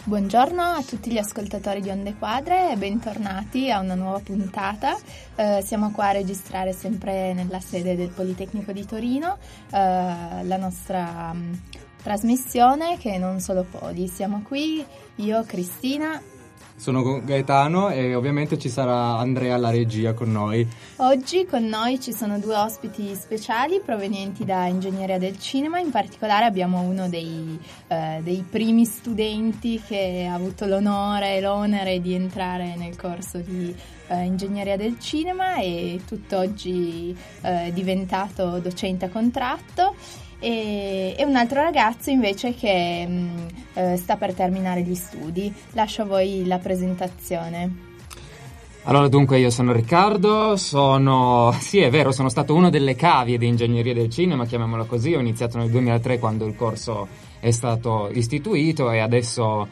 Buongiorno a tutti gli ascoltatori di Onde Quadre e bentornati a una nuova puntata. Siamo qua a registrare sempre nella sede del Politecnico di Torino la nostra trasmissione che è Non Solo Poli. Siamo qui, io, Cristina. Sono Gaetano e ovviamente ci sarà Andrea alla regia con noi. Oggi con noi ci sono due ospiti speciali provenienti da Ingegneria del Cinema. In particolare abbiamo uno dei primi studenti che ha avuto l'onore e l'onere di entrare nel corso di Ingegneria del Cinema e tutt'oggi è diventato docente a contratto. E un altro ragazzo invece che sta per terminare gli studi. Lascio a voi la presentazione. Allora, dunque, io sono Riccardo, sì, è vero, sono stato uno delle cavie di Ingegneria del Cinema, chiamiamola così. Ho iniziato nel 2003 quando il corso è stato istituito e adesso,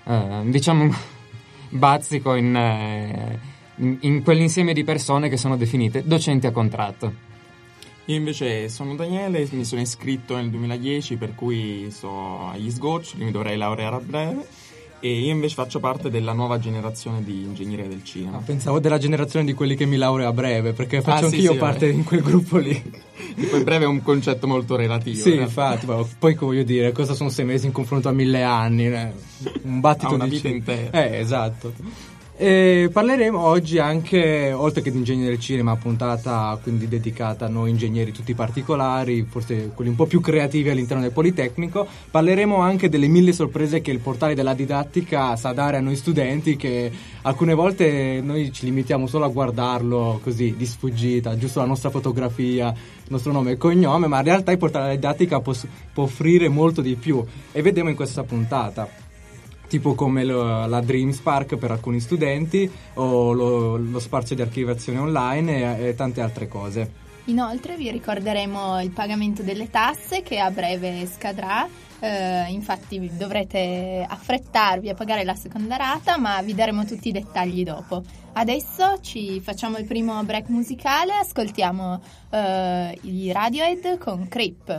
bazzico in quell'insieme di persone che sono definite docenti a contratto. Io invece sono Daniele, mi sono iscritto nel 2010, per cui sto agli sgoccioli, mi dovrei laureare a breve, e io invece faccio parte della nuova generazione di Ingegneria del Cinema. Pensavo della generazione di quelli che mi laureo a breve, perché faccio anch'io parte in quel gruppo lì. E poi breve è un concetto molto relativo. Sì, infatti, poi voglio dire, cosa sono 6 mesi in confronto a 1000 anni? Un battito una vita intera. Esatto. E parleremo oggi anche, oltre che di Ingegneria del Cinema, puntata quindi dedicata a noi ingegneri tutti particolari, forse quelli un po' più creativi all'interno del Politecnico. Parleremo anche delle 1000 sorprese che il portale della didattica sa dare a noi studenti, che alcune volte noi ci limitiamo solo a guardarlo così di sfuggita, giusto la nostra fotografia, il nostro nome e cognome, ma in realtà il portale della didattica può offrire molto di più, e vedremo in questa puntata. Tipo come la Dream Spark per alcuni studenti o lo spazio di archiviazione online e tante altre cose. Inoltre vi ricorderemo il pagamento delle tasse che a breve scadrà, infatti dovrete affrettarvi a pagare la seconda rata, ma vi daremo tutti i dettagli dopo. Adesso ci facciamo il primo break musicale, ascoltiamo i Radiohead con Creep.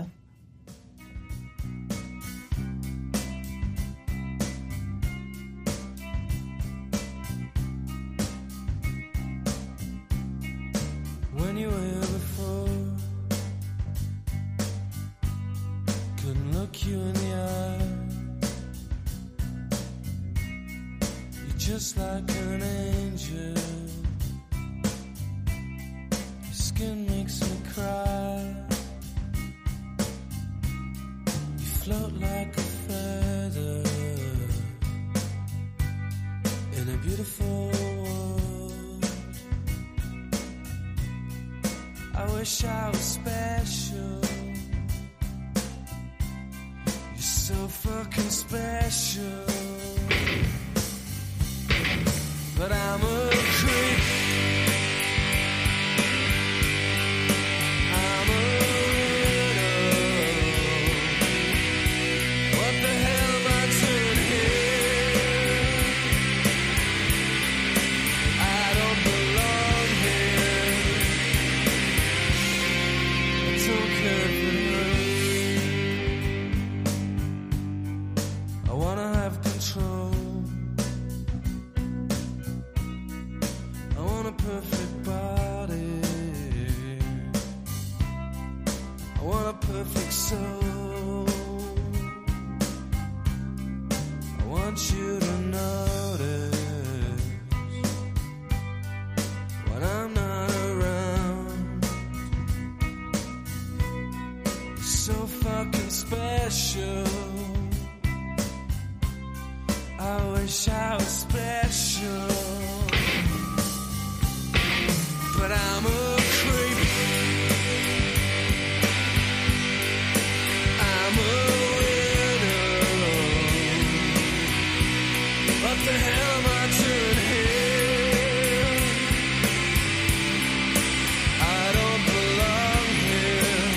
You in the eye, you're just like an angel. Your skin makes me cry. You float like a feather in a beautiful world. I wish I was special. So fucking special, but I'm a creep. I'm a widow. What the hell am I doing here? I don't belong here. I don't care if it hurts. I wanna have control. I want a perfect body. I want a perfect soul. I want you to notice when I'm not around. You're so fucking special. I wish I was special, but I'm a creep. I'm a widow. What the hell am I doing here? I don't belong here.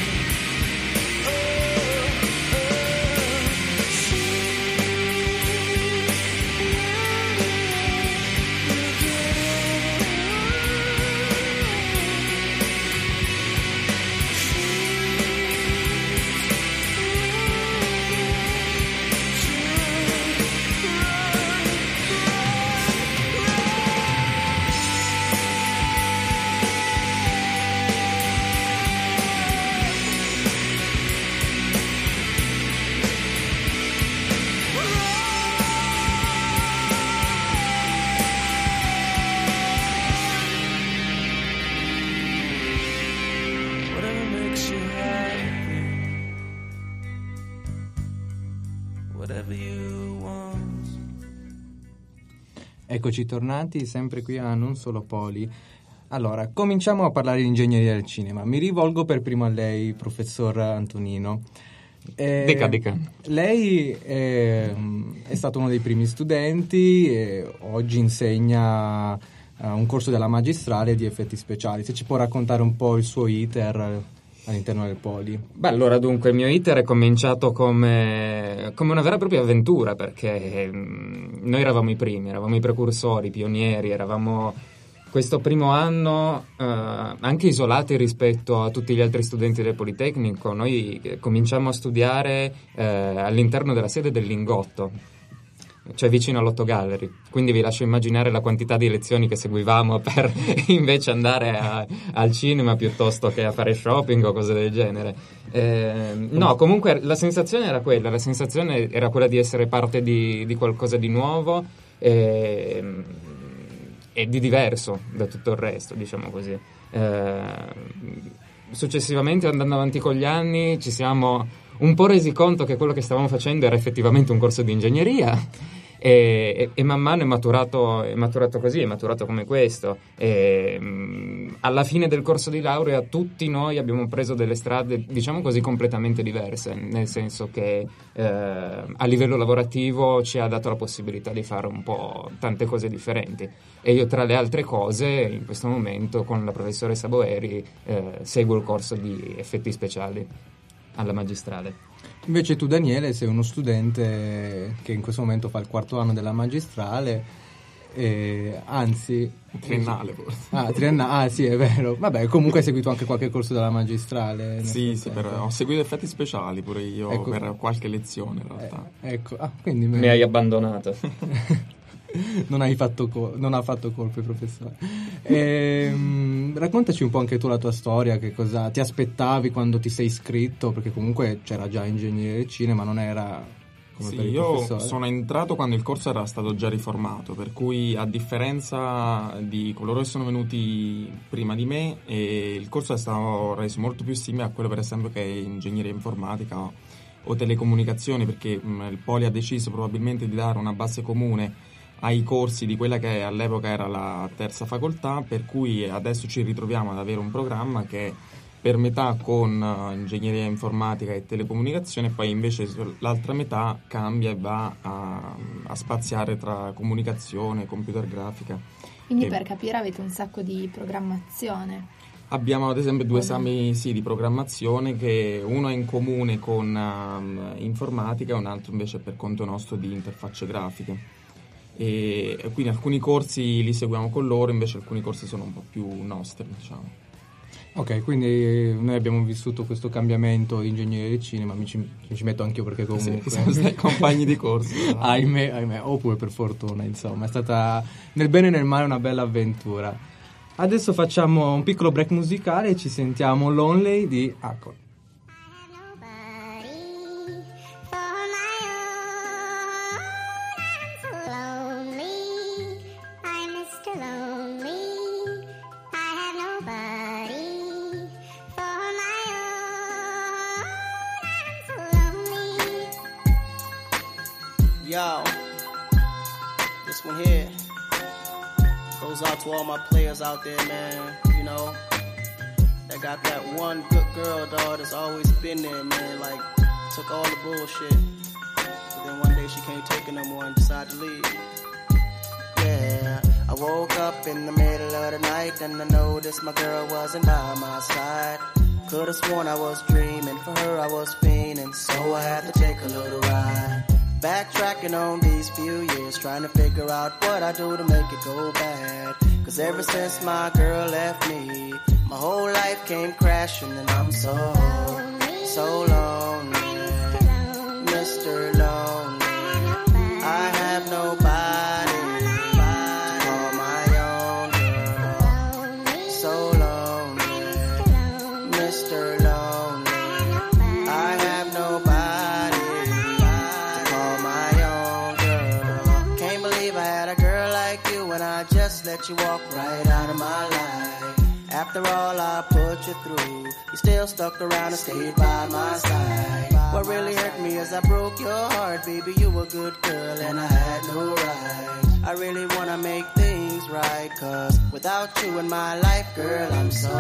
Eccoci tornati sempre qui a Non Solo Poli. Allora, cominciamo a parlare di ingegneria del cinema. Mi rivolgo per primo a lei, professor Antonino. Dica. Lei è stato uno dei primi studenti e oggi insegna un corso della magistrale di effetti speciali. Se ci può raccontare un po' il suo iter all'interno del Poli. Beh, allora dunque il mio iter è cominciato come una vera e propria avventura, perché noi eravamo i primi, eravamo i precursori, i pionieri, eravamo questo primo anno anche isolati rispetto a tutti gli altri studenti del Politecnico. Noi cominciamo a studiare all'interno della sede del Lingotto, cioè vicino all'Otto Gallery, quindi vi lascio immaginare la quantità di lezioni che seguivamo per invece andare al cinema piuttosto che a fare shopping o cose del genere. No, comunque la sensazione era quella di essere parte di qualcosa di nuovo e di diverso da tutto il resto, diciamo così. Successivamente, andando avanti con gli anni, ci siamo un po' resi conto che quello che stavamo facendo era effettivamente un corso di ingegneria e man mano è maturato così, è maturato come questo. Alla fine del corso di laurea tutti noi abbiamo preso delle strade, diciamo così, completamente diverse, nel senso che a livello lavorativo ci ha dato la possibilità di fare un po' tante cose differenti, e io tra le altre cose in questo momento con la professoressa Boeri seguo il corso di effetti speciali alla magistrale. Invece tu, Daniele, sei uno studente che in questo momento fa il 4º anno della magistrale, anzi... Triennale forse. Sì, è vero. Vabbè, comunque hai seguito anche qualche corso della magistrale. Sì, ho seguito effetti speciali pure io, ecco, per qualche lezione in realtà. Ecco, quindi mi hai abbandonato. Non ha fatto colpe, professore. Raccontaci un po' anche tu la tua storia, che cosa ti aspettavi quando ti sei iscritto, perché comunque c'era già ingegneria del cinema, non era come per il professore. Io sono entrato quando il corso era stato già riformato, per cui a differenza di coloro che sono venuti prima di me, il corso è stato reso molto più simile a quello per esempio che è ingegneria informatica o telecomunicazioni, perché il Poli ha deciso probabilmente di dare una base comune ai corsi di quella che all'epoca era la terza facoltà, per cui adesso ci ritroviamo ad avere un programma che per metà con ingegneria informatica e telecomunicazione, e poi invece l'altra metà cambia e va a spaziare tra comunicazione e computer grafica. Quindi per capire avete un sacco di programmazione. Abbiamo ad esempio 2 esami di programmazione, che uno è in comune con informatica e un altro invece per conto nostro di interfacce grafiche. E quindi alcuni corsi li seguiamo con loro, invece alcuni corsi sono un po' più nostri, diciamo. Ok, quindi noi abbiamo vissuto questo cambiamento di ingegneria del cinema, mi ci metto anch'io perché comunque... Sì, siamo stati compagni di corso. ahimè, oppure per fortuna, insomma, è stata nel bene e nel male una bella avventura. Adesso facciamo un piccolo break musicale e ci sentiamo Lonely di Akon. Yo, this one here goes out to all my players out there, man. You know, that got that one good girl, dog, that's always been there, man. Like, took all the bullshit. But then one day she can't take it no more and decided to leave. Yeah, I woke up in the middle of the night and I noticed my girl wasn't by my side. Could've sworn I was dreaming, for her I was fiending, so I had to take a little ride. Backtracking on these few years, trying to figure out what I do to make it go bad. Cause ever since my girl left me, my whole life came crashing and I'm so lonely, Mr. Lonely. I have nobody to call my own girl. So lonely, Mr. Lonely. I have nobody to call my own girl. Can't believe I had a girl like you and I just let you walk right out of my life. After all I put you through, you still stuck around and stayed by my side. What really hurt me is I broke your heart, baby, you were a good girl and I had no right. I really wanna make things right, cause without you in my life, girl, I'm so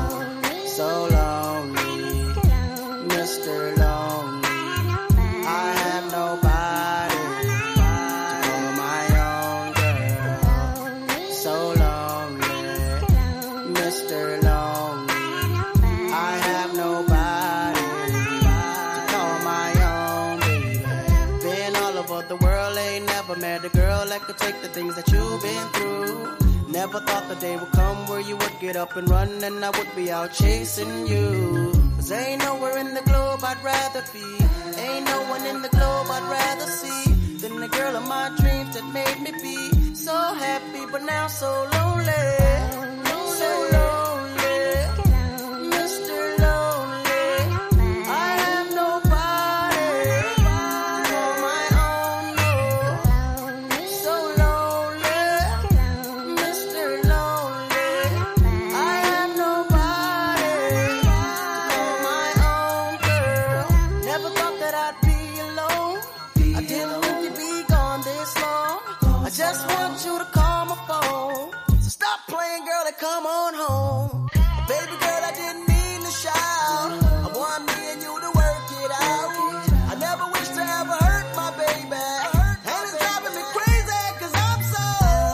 lonely, Mr. Lonely. I have nobody to call my own, girl. So lonely, Mr. Lonely. I have nobody to call my own, baby. Been all over the world, ain't never met a girl that could take the things that you've been through. Never thought the day would come where you would get up and run and I would be out chasing you. Cause ain't nowhere in the globe I'd rather be, ain't no one in the globe I'd rather see than the girl of my dreams that made me be so happy but now so lonely. So lonely, Mr. Lonely. I have nobody to call my own, no. So lonely, Mr. Lonely. I have nobody to call my own, girl. Never thought that I'd be alone. I didn't think you'd be gone this long. I just want you to call my phone. So stop playing, girl, and come on home. Baby girl, I didn't mean to shout. I want me and you to work it out. I never wish to ever hurt my baby. And it's driving me crazy, cause I'm so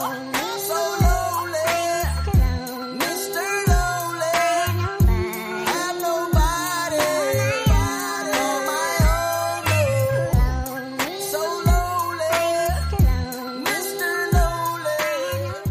lonely. Mr. Lonely. Have nobody on my own. So lonely, Mr. Lonely.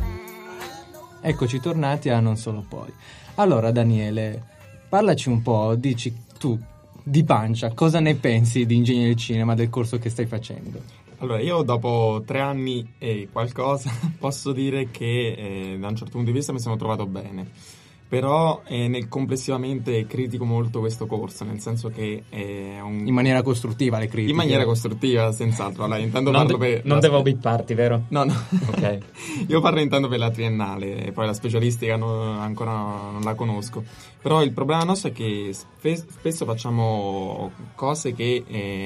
Eccoci tornati a Non Solo Poi. Allora Daniele, parlaci un po', dici tu di pancia, cosa ne pensi di ingegneria del cinema, del corso che stai facendo? Allora, io dopo 3 anni e qualcosa posso dire che da un certo punto di vista mi sono trovato bene, però complessivamente critico molto questo corso, nel senso che è In maniera costruttiva le critiche? In maniera costruttiva, senz'altro. Allora, intanto Non, parlo per non devo bipparti, vero? No. Ok. Io parlo intanto per la triennale, e poi la specialistica ancora non la conosco. Però il problema nostro è che spesso facciamo cose che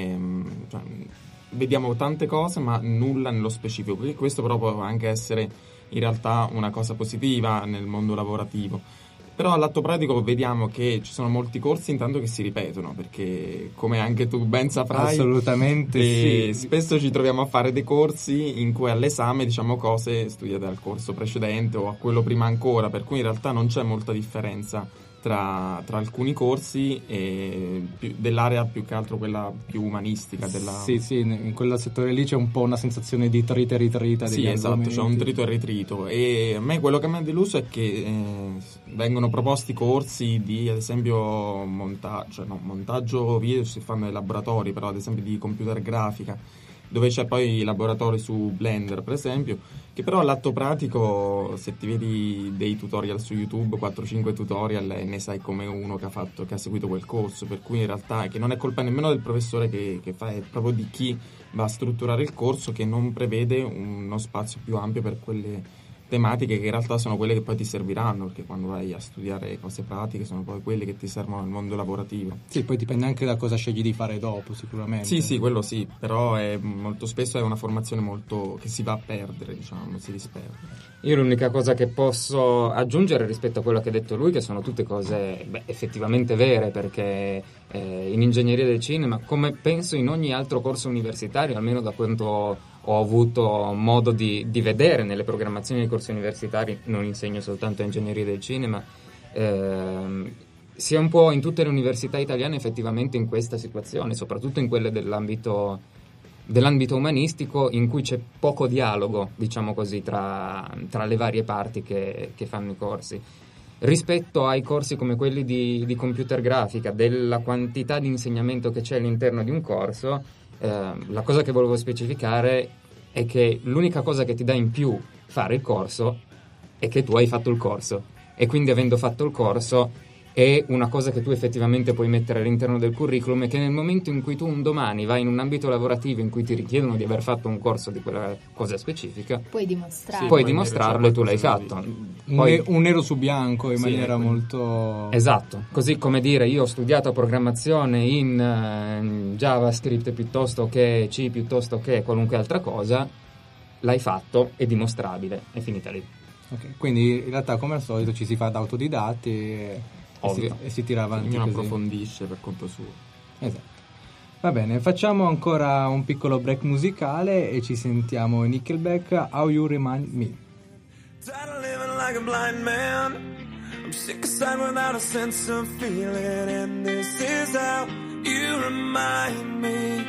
cioè, vediamo tante cose ma nulla nello specifico. Questo però può anche essere in realtà una cosa positiva nel mondo lavorativo. Però all'atto pratico vediamo che ci sono molti corsi intanto che si ripetono, perché come anche tu ben saprai, assolutamente sì. Spesso ci troviamo a fare dei corsi in cui all'esame diciamo cose studiate al corso precedente o a quello prima ancora, per cui in realtà non c'è molta differenza tra alcuni corsi e dell'area più che altro quella più umanistica Sì, in quel settore lì c'è un po' una sensazione di trita degli sì, esatto, argomenti. c'è un trito e ritrito, e a me quello che mi ha deluso è che vengono proposti corsi di ad esempio montaggio video si fanno nei laboratori, però ad esempio di computer grafica, dove c'è poi i laboratori su Blender per esempio, che però all'atto pratico se ti vedi dei tutorial su YouTube, 4-5 tutorial, ne sai come uno che ha seguito quel corso, per cui in realtà che non è colpa nemmeno del professore che fa, è proprio di chi va a strutturare il corso, che non prevede uno spazio più ampio per quelle tematiche che in realtà sono quelle che poi ti serviranno, perché quando vai a studiare cose pratiche sono poi quelle che ti servono nel mondo lavorativo. Sì, poi dipende anche da cosa scegli di fare dopo, sicuramente. Sì, quello sì, però molto spesso è una formazione molto che si va a perdere, diciamo, si disperde. Io l'unica cosa che posso aggiungere rispetto a quello che ha detto lui, che sono tutte cose effettivamente vere, perché in ingegneria del cinema, come penso in ogni altro corso universitario, almeno da quanto ho avuto modo di vedere nelle programmazioni dei corsi universitari, non insegno soltanto ingegneria del cinema, sia un po' in tutte le università italiane effettivamente in questa situazione, soprattutto in quelle dell'ambito umanistico, in cui c'è poco dialogo, diciamo così, tra le varie parti che fanno i corsi. Rispetto ai corsi come quelli di computer grafica, della quantità di insegnamento che c'è all'interno di un corso, la cosa che volevo specificare è che l'unica cosa che ti dà in più fare il corso è che tu hai fatto il corso, e quindi avendo fatto il corso è una cosa che tu effettivamente puoi mettere all'interno del curriculum, e che nel momento in cui tu un domani vai in un ambito lavorativo in cui ti richiedono di aver fatto un corso di quella cosa specifica, Puoi dimostrarlo. puoi dimostrarlo e tu l'hai fatto. Poi, Un nero su bianco in Sì, maniera quindi- molto... esatto, così come dire io ho studiato programmazione in JavaScript piuttosto che C, piuttosto che qualunque altra cosa, l'hai fatto, è dimostrabile, è finita lì. Ok, quindi in realtà come al solito ci si fa da autodidatti Ovvio. e si tira avanti Ognuno così. approfondisce per conto suo. Esatto. Va bene, facciamo ancora un piccolo break musicale e ci sentiamo in Nickelback, How You Remind Me. Tired of living like a blind man. I'm sick aside without a sense of feeling, and this is how you remind me.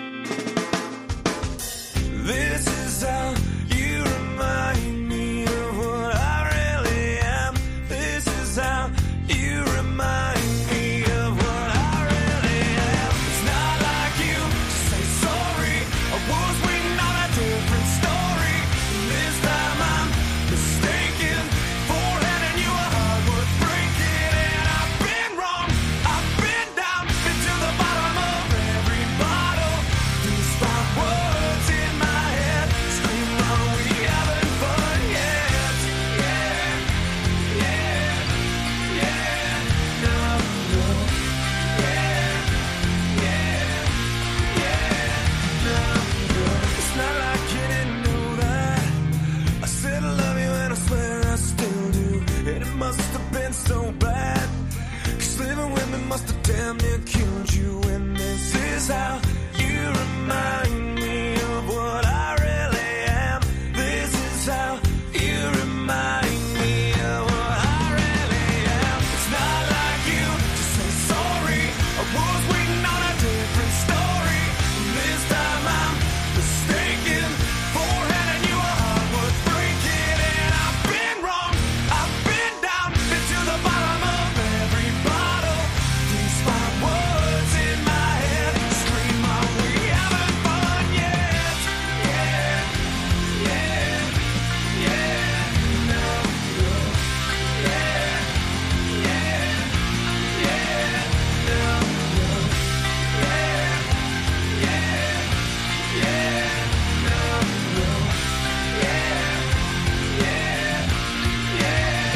This is how you remind me of what I really am. This is how you remind me of what I really am. It's not like you to say sorry. I was waiting on a different story. This time I'm mistaken for handing you a heart worth breaking. And I've been wrong, I've been down, been to the bottom of every bottle. These 5 words in my head scream, are we having fun yet? Yeah, yeah, yeah, no, no, yeah, yeah, yeah, no, no. It's not like you didn't know that I said I love you and I swear I still do. And it must have been so bad, 'cause living with me must have damn near killed you. And this is how you remind me of what I really am. This is how you remind me of what I really am. It's not like you to say sorry. I was waiting on a different story. This time I'm mistaken for handing you a heart worth breaking. And I've been wrong, I've been down, been to the bottom of every bottle. These 5 words in my head scream, are we having fun yet? Yeah, yeah, yeah, no, no, yeah, yeah, yeah, no, no, yeah, yeah, yeah, no, no, yeah, yeah, yeah,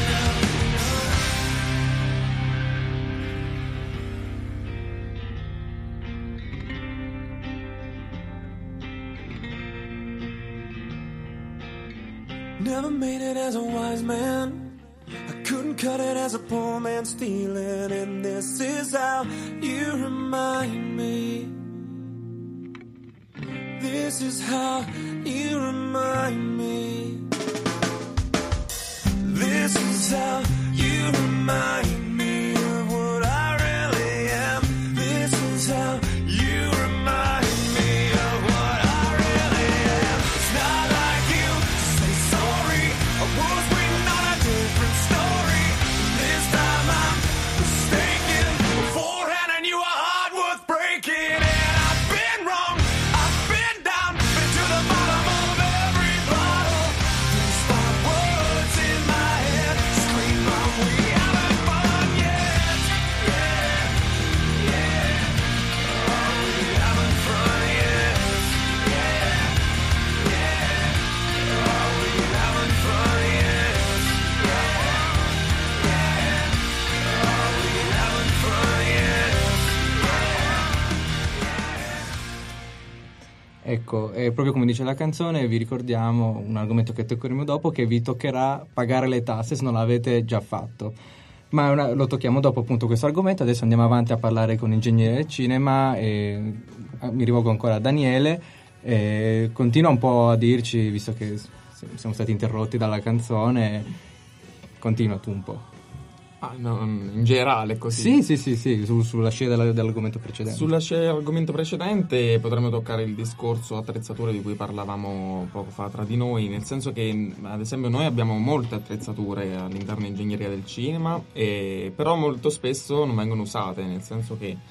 Never made it as a wise man. I couldn't cut it as a poor man stealing. And this is how you remind me. This is how you remind me. This is how you remind me of what I really am. This is how you remind me of what I really am. It's not like you to say sorry. I was waiting on a different story. This time I'm mistaken for handing you a heart worth breaking. And I've been wrong, I've been down, been to the bottom of every bottle. These 5 words in my head scream, are we having fun yet? Yeah, yeah, are we having fun yet? Yeah, yeah, are we having fun yet? Yeah, yeah, are we having fun yet? Ecco, e proprio come dice la canzone, vi ricordiamo un argomento che toccheremo dopo, che vi toccherà pagare le tasse se non l'avete già fatto. Ma lo tocchiamo dopo appunto questo argomento. Adesso andiamo avanti a parlare con l'ingegnere del cinema e mi rivolgo ancora a Daniele. Continua un po' a dirci, visto che siamo stati interrotti dalla canzone, continua tu un po'. No, in generale così. Sì, sulla scia dell'argomento precedente. Sulla scia dell'argomento precedente potremmo toccare il discorso attrezzature di cui parlavamo poco fa tra di noi, nel senso che ad esempio noi abbiamo molte attrezzature all'interno di ingegneria del cinema, però molto spesso non vengono usate, nel senso che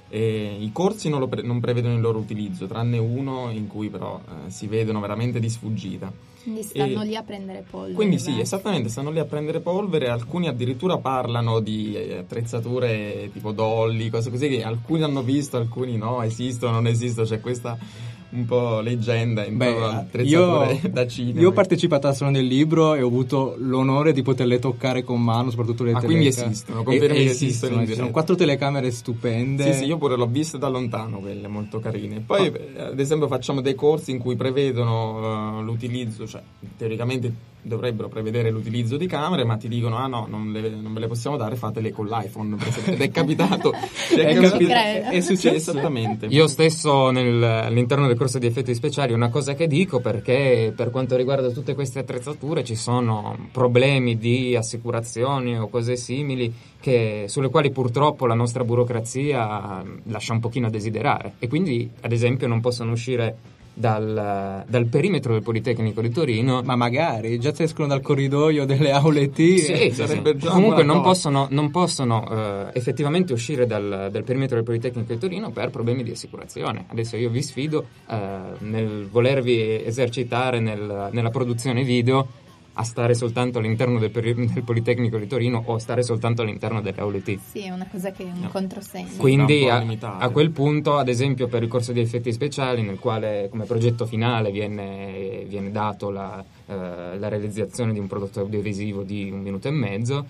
E i corsi non prevedono il loro utilizzo, tranne uno in cui però si vedono veramente di sfuggita. Quindi stanno lì a prendere polvere. Quindi sì, esattamente, stanno lì a prendere polvere, alcuni addirittura parlano di attrezzature tipo dolly, cose così, che alcuni hanno visto, alcuni no, esistono, non esistono, c'è questa un po' leggenda intorno alle attrezzature da cinema. Io ho partecipato al Salone del Libro e ho avuto l'onore di poterle toccare con mano, soprattutto le telecamere. Quindi esistono, confermi che esistono. Ci sono 4 telecamere stupende. Sì, io pure l'ho viste da lontano, quelle molto carine. Poi, ad esempio, facciamo dei corsi in cui prevedono l'utilizzo, cioè teoricamente dovrebbero prevedere l'utilizzo di camere, ma ti dicono no, non ve le possiamo dare, fatele con l'iPhone, ed è capitato. È successo esattamente. Io stesso all'interno del corso di effetti speciali una cosa che dico, perché per quanto riguarda tutte queste attrezzature ci sono problemi di assicurazioni o cose simili sulle quali purtroppo la nostra burocrazia lascia un pochino a desiderare, e quindi ad esempio non possono uscire dal perimetro del Politecnico di Torino. Ma magari già se escono dal corridoio delle aule T, sarebbe già comunque non possono effettivamente uscire dal perimetro del Politecnico di Torino per problemi di assicurazione. Adesso io vi sfido nel volervi esercitare nella produzione video a stare soltanto all'interno del Politecnico di Torino o stare soltanto all'interno delle aule T. Sì, è una cosa che è un controsenso. Quindi a quel punto, ad esempio per il corso di effetti speciali, nel quale come progetto finale viene dato la realizzazione di un prodotto audiovisivo di 1 minuto e mezzo,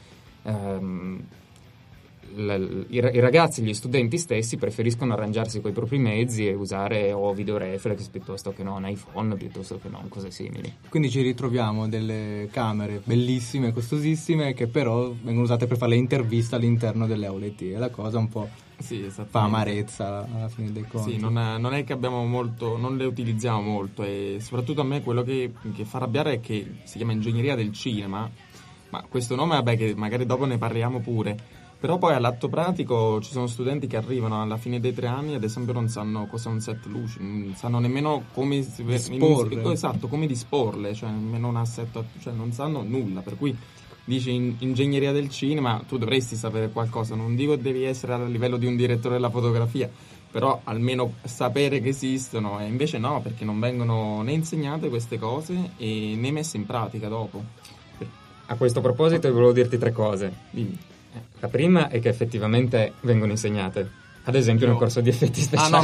i ragazzi, gli studenti stessi preferiscono arrangiarsi coi propri mezzi e usare o video reflex piuttosto che no un iPhone, piuttosto che no cose simili. Quindi ci ritroviamo delle camere bellissime, costosissime, che però vengono usate per fare le interviste all'interno delle aule T, e la cosa un po' fa amarezza alla fine dei conti. Sì, non è che abbiamo molto, non le utilizziamo molto, e soprattutto a me quello che fa arrabbiare è che si chiama ingegneria del cinema, ma questo nome vabbè che magari dopo ne parliamo pure. Però poi all'atto pratico ci sono studenti che arrivano alla fine dei 3 anni, ad esempio non sanno cos'è un set luce, non sanno nemmeno come disporle. Esatto, come disporle, cioè nemmeno un assetto, cioè non sanno nulla, per cui dici ingegneria del cinema, tu dovresti sapere qualcosa, non dico che devi essere a livello di un direttore della fotografia, però almeno sapere che esistono, e invece no, perché non vengono né insegnate queste cose e né messe in pratica dopo. A questo proposito volevo dirti 3 cose. Dimmi. La prima è che effettivamente vengono insegnate, ad esempio nel corso di effetti speciali.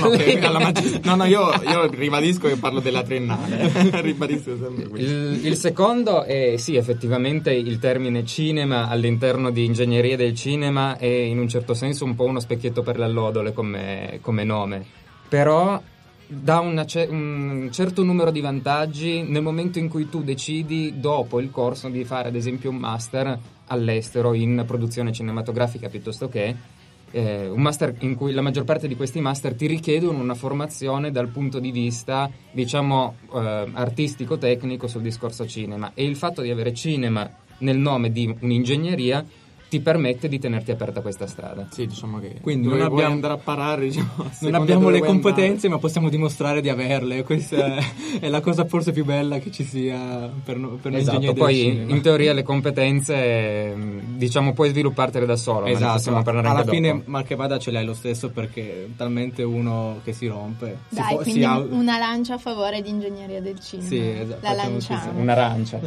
Io ribadisco che parlo della triennale. Ribadisco sempre questo. Il secondo è sì, effettivamente il termine cinema all'interno di ingegneria del cinema è in un certo senso un po' uno specchietto per le allodole come nome, però dà un certo numero di vantaggi nel momento in cui tu decidi dopo il corso di fare ad esempio un master all'estero in produzione cinematografica, piuttosto che un master in cui la maggior parte di questi master ti richiedono una formazione dal punto di vista diciamo artistico-tecnico sul discorso cinema, e il fatto di avere cinema nel nome di un'ingegneria ti permette di tenerti aperta questa strada. Sì, diciamo che quindi non abbiamo andare a parare, non abbiamo le competenze, ma possiamo dimostrare di averle. Questa è la cosa forse più bella che ci sia per noi ingegneri del poi cinema. In teoria le competenze diciamo puoi sviluppartele da solo, esatto, ma alla fine mal che vada ce l'hai lo stesso, perché talmente uno che si rompe. Dai, quindi una lancia a favore di ingegneria del cinema. Sì, esatto, la lanciamo. Un'arancia.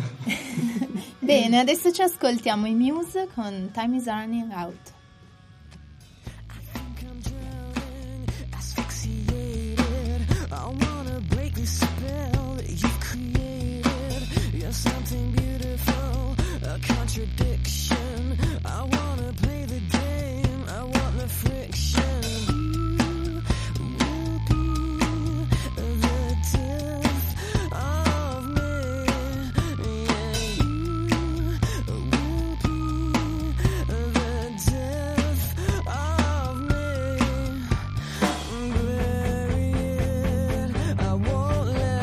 Bene, adesso ci ascoltiamo i Muse con Time is Running Out. Something beautiful, a contradiction. I wanna play the game, I want the friction. You will be the death of me. Yeah, you will be the death of me. Bury it, I won't let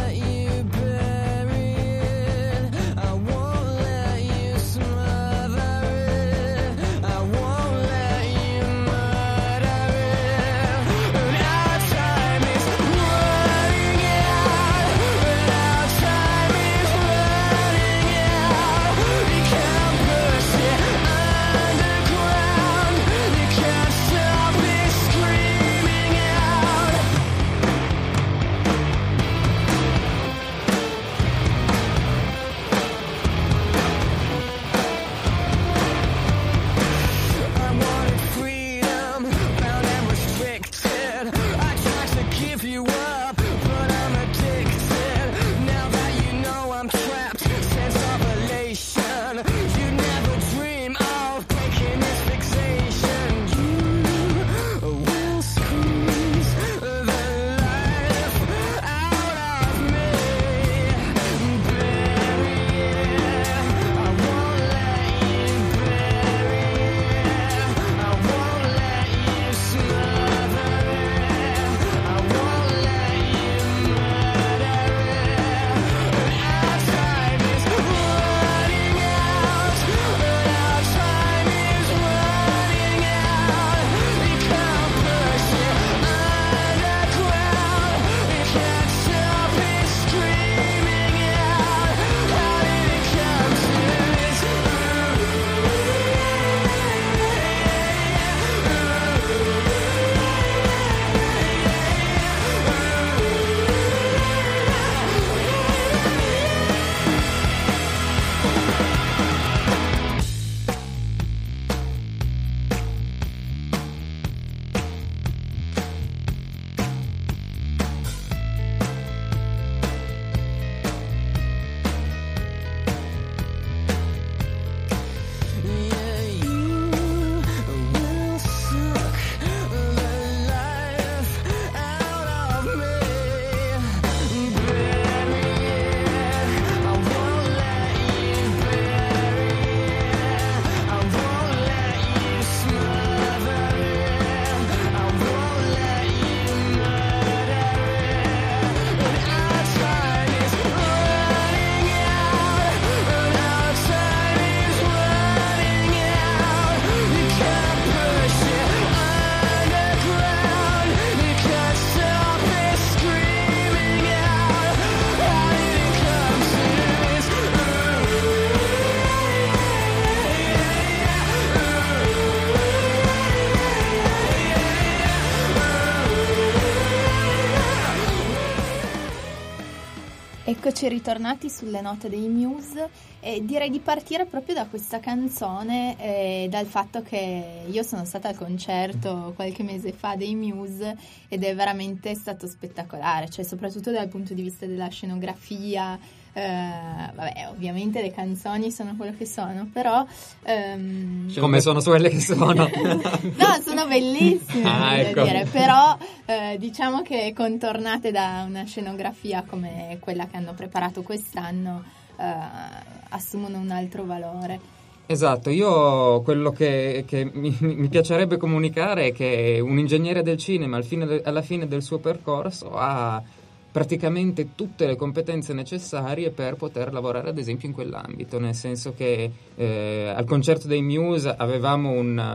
Eccoci ritornati sulle note dei Muse e direi di partire proprio da questa canzone e dal fatto che io sono stata al concerto qualche mese fa dei Muse ed è veramente stato spettacolare, cioè soprattutto dal punto di vista della scenografia. Vabbè, ovviamente le canzoni sono quello che sono, però Come sono quelle che sono? no, sono bellissime, ecco. dire, però diciamo che contornate da una scenografia come quella che hanno preparato quest'anno assumono un altro valore. Esatto, io quello che mi piacerebbe comunicare è che un ingegnere del cinema alla fine del suo percorso ha praticamente tutte le competenze necessarie per poter lavorare ad esempio in quell'ambito, nel senso che al concerto dei Muse avevamo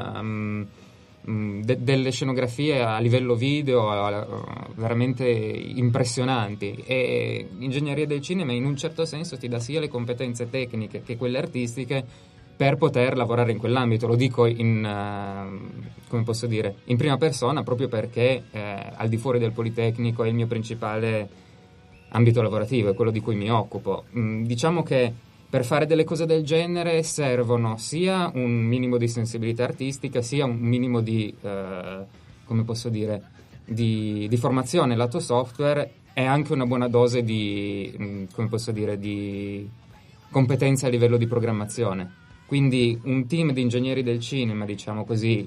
delle scenografie a livello video veramente impressionanti, e l'ingegneria del cinema in un certo senso ti dà sia le competenze tecniche che quelle artistiche per poter lavorare in quell'ambito. Lo dico come posso dire, in prima persona, proprio perché al di fuori del Politecnico è il mio principale ambito lavorativo, è quello di cui mi occupo. Diciamo che per fare delle cose del genere servono sia un minimo di sensibilità artistica, sia un minimo di, come posso dire, di formazione lato software, e anche una buona dose di, come posso dire, di competenze a livello di programmazione. Quindi un team di ingegneri del cinema, diciamo così,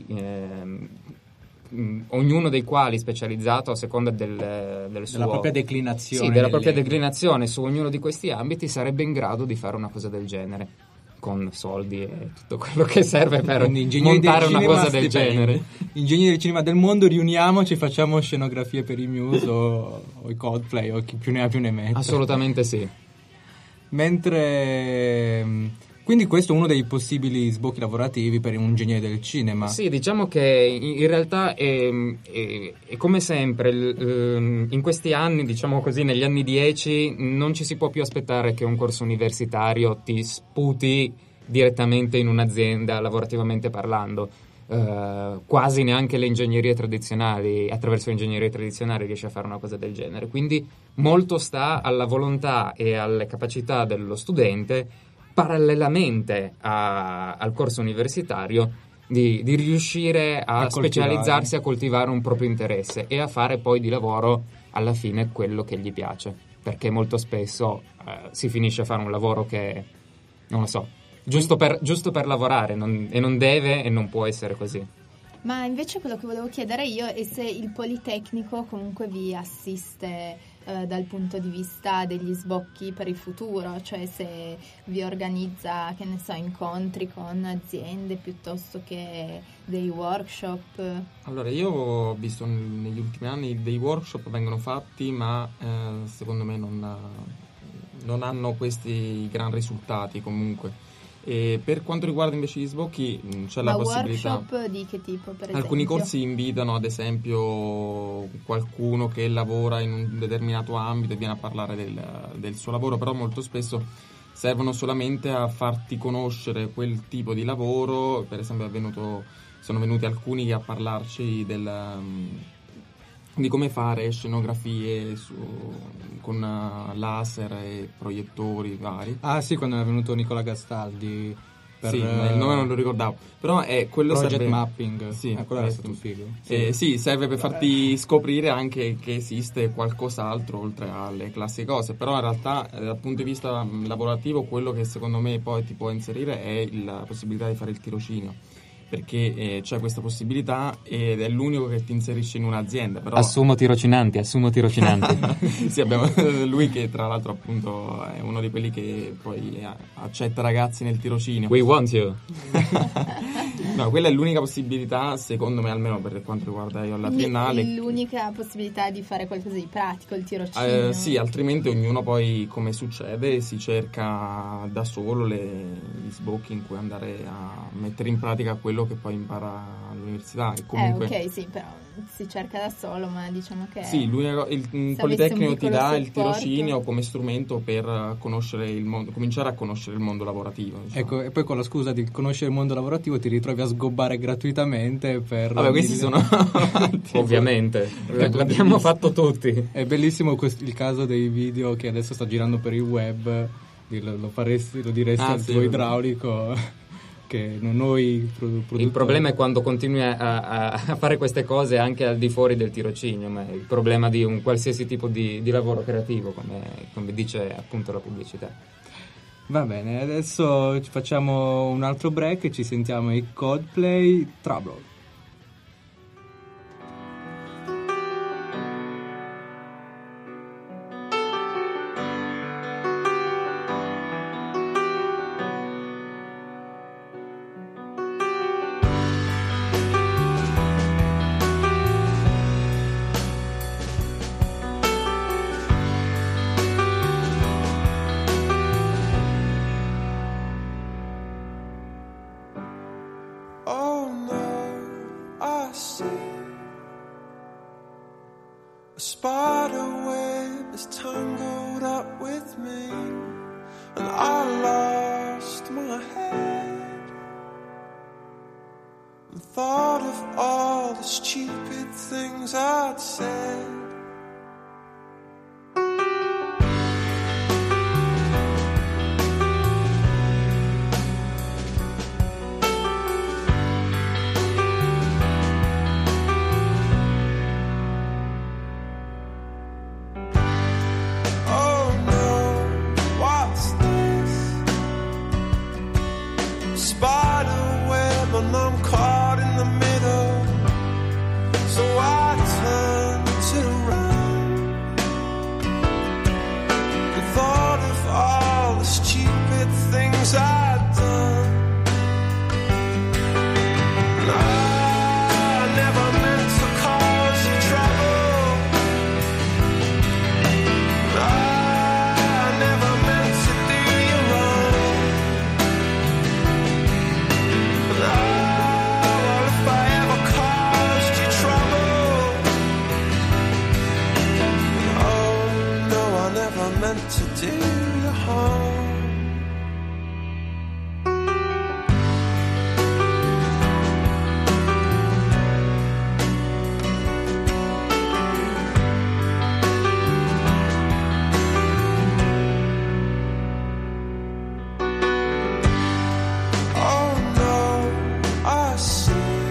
ognuno dei quali specializzato a seconda del suo... Della propria declinazione. Sì, della propria declinazione su ognuno di questi ambiti, sarebbe in grado di fare una cosa del genere, con soldi e tutto quello che serve per montare una cosa del genere. Ingegneri del cinema del mondo, riuniamoci, facciamo scenografie per i Muse o i Coldplay o chi più ne ha più ne metta. Assolutamente sì. Mentre... Quindi questo è uno dei possibili sbocchi lavorativi per un ingegnere del cinema. Sì, diciamo che in realtà è come sempre, in questi anni, diciamo così, negli anni 10, non ci si può più aspettare che un corso universitario ti sputi direttamente in un'azienda lavorativamente parlando. Quasi neanche le ingegnerie tradizionali, attraverso le ingegnerie tradizionali riesce a fare una cosa del genere. Quindi molto sta alla volontà e alle capacità dello studente, parallelamente al corso universitario, di riuscire a specializzarsi, a coltivare un proprio interesse e a fare poi di lavoro alla fine quello che gli piace, perché molto spesso si finisce a fare un lavoro che, non lo so, giusto per lavorare, e non deve e non può essere così. Ma invece quello che volevo chiedere io è se il Politecnico comunque vi assiste dal punto di vista degli sbocchi per il futuro, cioè se vi organizza, che ne so, incontri con aziende piuttosto che dei workshop. Allora, io ho visto negli ultimi anni dei workshop vengono fatti, ma secondo me non hanno questi gran risultati comunque. E per quanto riguarda invece gli sbocchi, c'è la possibilità. Workshop di che tipo, per esempio? Alcuni corsi invitano ad esempio qualcuno che lavora in un determinato ambito e viene a parlare del suo lavoro, però molto spesso servono solamente a farti conoscere quel tipo di lavoro. Per esempio sono venuti alcuni a parlarci di come fare scenografie con laser e proiettori vari. Ah sì, quando è venuto Nicola Gastaldi sì, il nome non lo ricordavo, però è quello Project serve, Mapping. sì, quello era stato figo. sì, serve per farti scoprire anche che esiste qualcos'altro oltre alle classiche cose, però in realtà dal punto di vista lavorativo quello che secondo me poi ti può inserire è la possibilità di fare il tirocinio, perché c'è questa possibilità ed è l'unico che ti inserisce in un'azienda. Però... Assumo tirocinanti. Sì, abbiamo lui che tra l'altro appunto è uno di quelli che poi accetta ragazzi nel tirocinio. We want you. No, quella è l'unica possibilità, secondo me, almeno per quanto riguarda io la triennale. L'unica possibilità di fare qualcosa di pratico, il tirocinio. Sì, altrimenti ognuno poi, come succede, si cerca da solo gli sbocchi in cui andare a mettere in pratica quello quello che poi impara all'università. E comunque, ok, sì, però si cerca da solo, ma diciamo che... sì, il avesse Politecnico un ti piccolo dà il supporto. tirocinio come strumento per conoscere il mondo, cominciare a conoscere il mondo lavorativo. Diciamo. Ecco, e poi con la scusa di conoscere il mondo lavorativo ti ritrovi a sgobbare gratuitamente per... Vabbè, questi sono Ovviamente, l'abbiamo fatto tutti. È bellissimo il caso dei video che adesso sta girando per il web, lo diresti al sì, tuo è idraulico che noi produttori. Il problema è quando continui a fare queste cose anche al di fuori del tirocinio, ma è il problema di un qualsiasi tipo di lavoro creativo, come dice appunto la pubblicità. Va bene, adesso ci facciamo un altro break e ci sentiamo i Coldplay Trouble. Oh no, I see a spider web is tangled up with me, and I lost my head and thought of all the stupid things I'd said. Oh no, what's this? Spider web and I'm caught in the middle. So I turned it around and thought of all the stupid things I'd done. And I never meant to cause you trouble. I never meant to do you wrong. Well, if I ever caused you trouble, oh no, I never meant to do you harm. Oh no, I see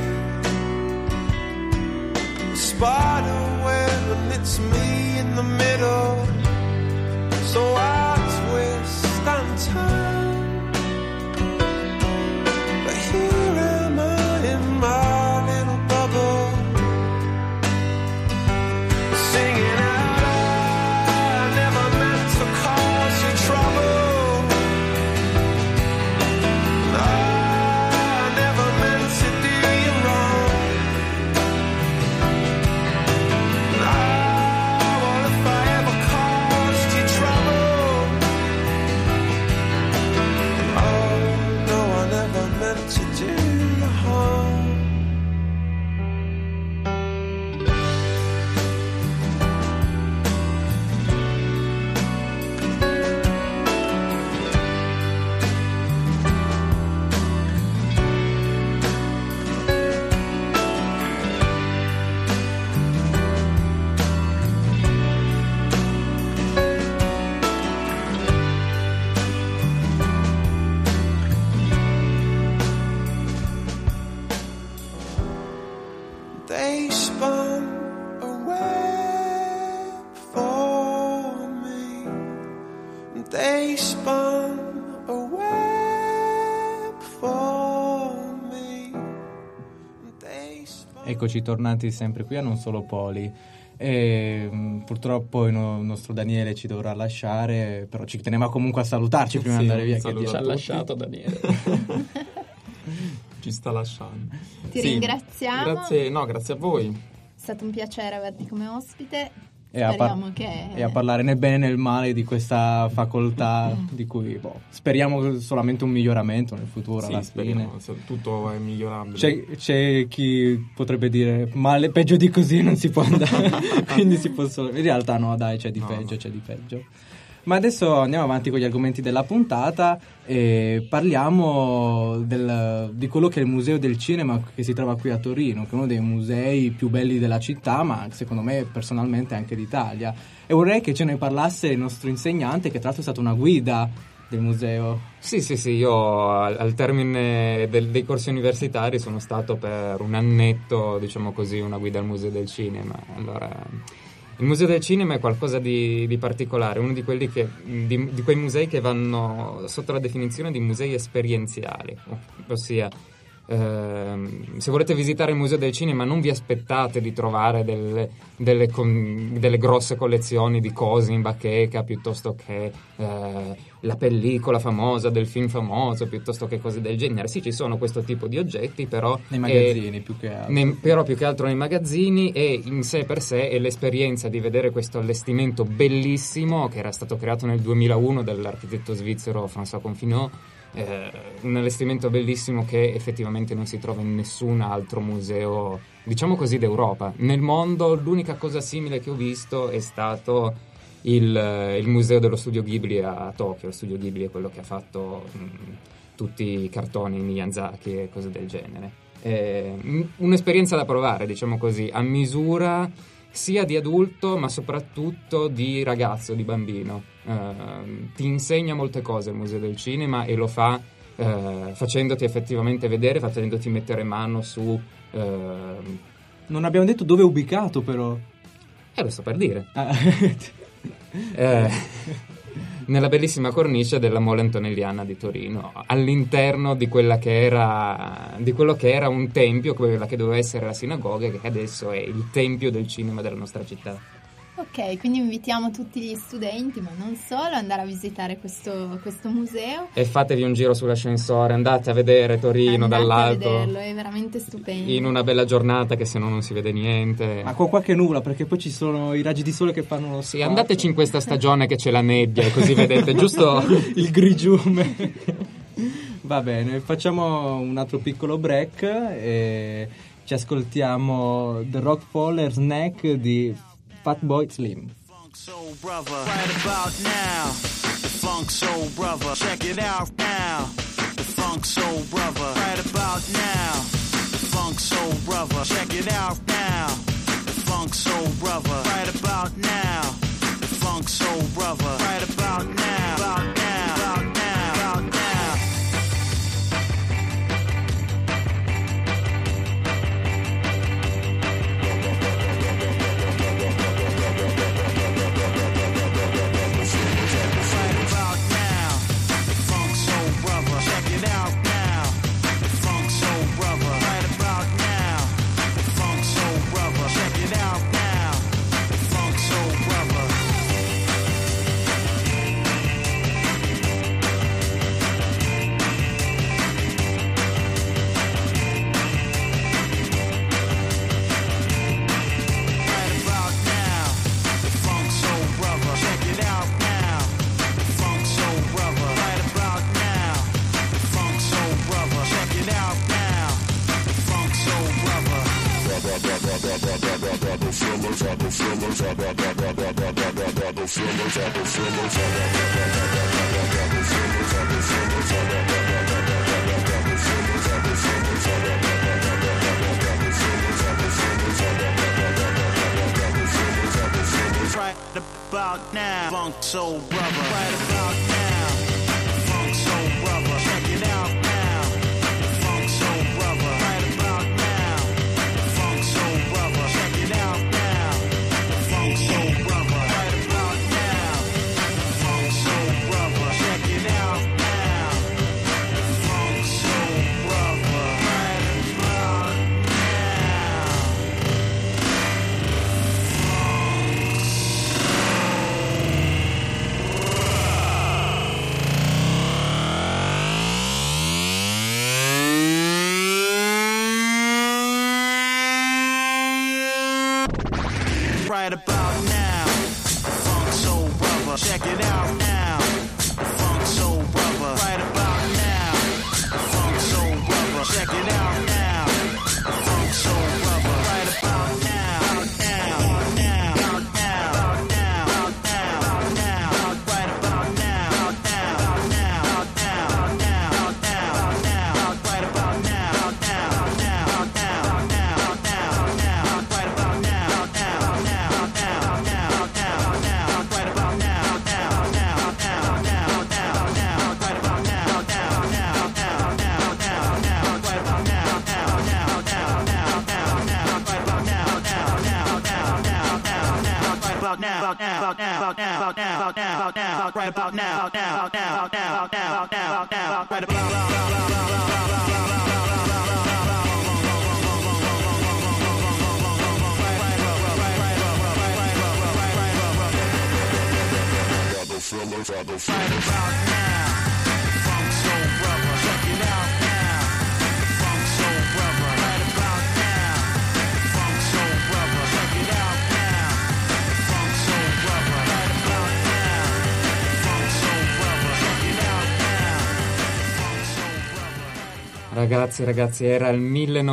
a spider web and it's me in the middle. So I twist and turn, but here am I in my little bubble, singing out, I never meant to cause you trouble. I never meant to do you wrong. Well, if I ever caused you trouble, oh no, I never meant to do you harm. They spun a web for me. They spun a web for me. They spun... Eccoci tornati sempre qui a Non Solo Poli. Purtroppo il nostro Daniele ci dovrà lasciare, però ci teneva comunque a salutarci prima di Sì, andare via. saluto Che a dire. tutti. lasciato Daniele. Ci sta lasciando. Ti ringraziamo. Grazie a voi. È stato un piacere averti come ospite. Speriamo che... e a parlare nel bene e nel male di questa facoltà di cui speriamo solamente un miglioramento nel futuro. Sì, alla speriamo, fine tutto è migliorabile. c'è chi potrebbe dire male, peggio di così non si può andare. Quindi si possono, in realtà no, dai, c'è di peggio. Ma adesso andiamo avanti con gli argomenti della puntata e parliamo di quello che è il Museo del Cinema che si trova qui a Torino, che è uno dei musei più belli della città, ma secondo me personalmente anche d'Italia. E vorrei che ce ne parlasse il nostro insegnante, che tra l'altro è stata una guida del museo. Sì, io al termine dei corsi universitari sono stato per un annetto, diciamo così, una guida al Museo del Cinema. Allora... Il Museo del Cinema è qualcosa di particolare, uno di quelli di quei musei che vanno sotto la definizione di musei esperienziali, ossia se volete visitare il Museo del Cinema non vi aspettate di trovare delle grosse collezioni di cose in bacheca piuttosto che la pellicola famosa del film famoso, piuttosto che cose del genere. Sì, ci sono questo tipo di oggetti, però nei magazzini più che altro. Però più che altro nei magazzini, e in sé per sé è l'esperienza di vedere questo allestimento bellissimo che era stato creato nel 2001 dall'architetto svizzero François Confinot. Un allestimento bellissimo che effettivamente non si trova in nessun altro museo, diciamo così, d'Europa. Nel mondo l'unica cosa simile che ho visto è stato il museo dello studio Ghibli a Tokyo. Lo studio Ghibli è quello che ha fatto tutti i cartoni Miyazaki e cose del genere. Un'esperienza da provare, diciamo così, a misura sia di adulto ma soprattutto di ragazzo, di bambino. Ti insegna molte cose il Museo del Cinema e lo fa facendoti effettivamente vedere, facendoti mettere mano su... Non abbiamo detto dove è ubicato, però. Lo sto per dire. Nella bellissima cornice della Mole Antonelliana di Torino, all'interno di quello che era un tempio, quella che doveva essere la sinagoga, che adesso è il tempio del cinema della nostra città. Ok, quindi invitiamo tutti gli studenti, ma non solo, ad andare a visitare questo museo. E fatevi un giro sull'ascensore, andate a vedere Torino dall'alto. Andate a vederlo, è veramente stupendo. In una bella giornata, che se no non si vede niente. Ma con qualche nuvola, perché poi ci sono i raggi di sole che fanno lo Sì, andateci in questa stagione che c'è la nebbia, e così vedete giusto il grigiume. Va bene, facciamo un altro piccolo break e ci ascoltiamo The Rockefeller Snack di Fatboy Slim. Funk Soul Brother, right about now. The Funk Soul Brother, check it out now. The Funk Soul Brother, right about now. The Funk Soul Brother, check it out now. The Funk Soul Brother, right about now. The Funk Soul Brother, right about now. About now, about now, about now. Right about now, Funk Soul Brother. Right about now, Funk Soul Brother. Check it out now, Funk Soul Brother. Right about now, Funk Soul Brother. Check it out now, Funk Soul Brother. Right about now, Funk Soul Brother. Check it out now, Funk Soul Brother. Right about now. Right about now. it out now. Funk soul brother, right about now. Funk soul brother, check it out now. Funk soul brother, right about now. Now, now, now, now, now, now, right about now. Now, now, now, now, now, now, right about now. Now, now, now, now, now, now, right about now. Now, now, now, now, now, now, right about now. Now, now, now, now, now, now, right about now. Now, now, now, now, now, now, right about now. Now, now, now, now, now, now, right about now. Now, now, now, now, now, now, right about now. Now, now, now, now, now, now, right about now. Now, now, now, now, now, right about right about now. Funk soul brother, check it out now. Funk soul brother, right about now. Funk soul brother, check it out now. Funk soul brother, right about now. Funk soul brother, check it out now. Funk soul brother. Ragazzi, era il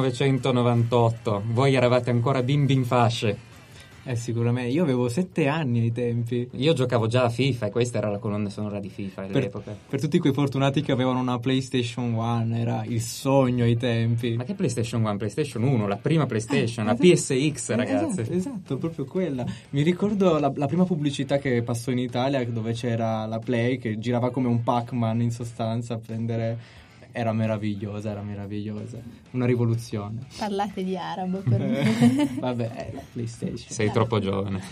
1998. Voi eravate ancora bimbi in fasce. Sicuramente. Io avevo 7 anni ai tempi. Io giocavo già a FIFA e questa era la colonna sonora di FIFA all'epoca. Per tutti quei fortunati che avevano una PlayStation 1, era il sogno ai tempi. Ma che PlayStation 1? PlayStation 1, la prima PlayStation, la PSX, ragazzi. Esatto, proprio quella. Mi ricordo la prima pubblicità che passò in Italia, dove c'era la Play che girava come un Pac-Man in sostanza a prendere. Era meravigliosa. Una rivoluzione. Parlate di arabo per me. Vabbè, è la PlayStation. Sei troppo giovane.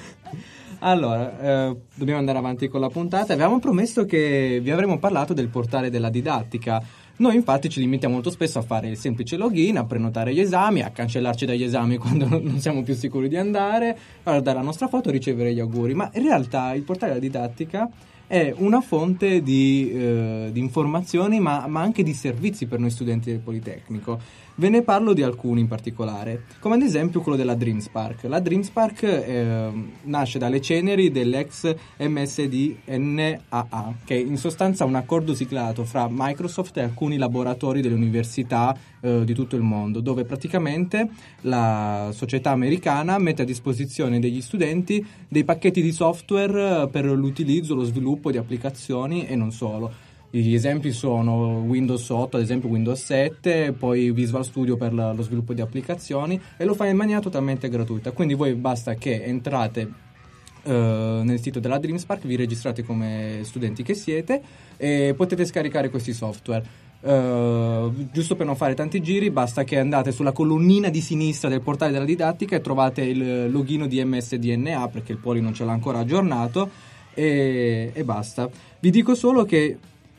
Allora, dobbiamo andare avanti con la puntata. Avevamo promesso che vi avremmo parlato del portale della didattica. Noi infatti ci limitiamo molto spesso a fare il semplice login, a prenotare gli esami, a cancellarci dagli esami quando non siamo più sicuri di andare, a dare la nostra foto e ricevere gli auguri. Ma in realtà il portale della didattica è una fonte di informazioni ma anche di servizi per noi studenti del Politecnico. Ve ne parlo di alcuni in particolare, come ad esempio quello della DreamSpark. La DreamSpark nasce dalle ceneri dell'ex MSD NAA, che in sostanza è un accordo siglato fra Microsoft e alcuni laboratori delle università di tutto il mondo, dove praticamente la società americana mette a disposizione degli studenti dei pacchetti di software per l'utilizzo, lo sviluppo di applicazioni e non solo. Gli esempi sono Windows 8, ad esempio Windows 7, poi Visual Studio per lo sviluppo di applicazioni, e lo fa in maniera totalmente gratuita. Quindi voi basta che entrate nel sito della DreamSpark, vi registrate come studenti che siete e potete scaricare questi software. Giusto per non fare tanti giri, basta che andate sulla colonnina di sinistra del portale della didattica e trovate il login di MSDNA, perché il Poli non ce l'ha ancora aggiornato, e basta. Vi dico solo che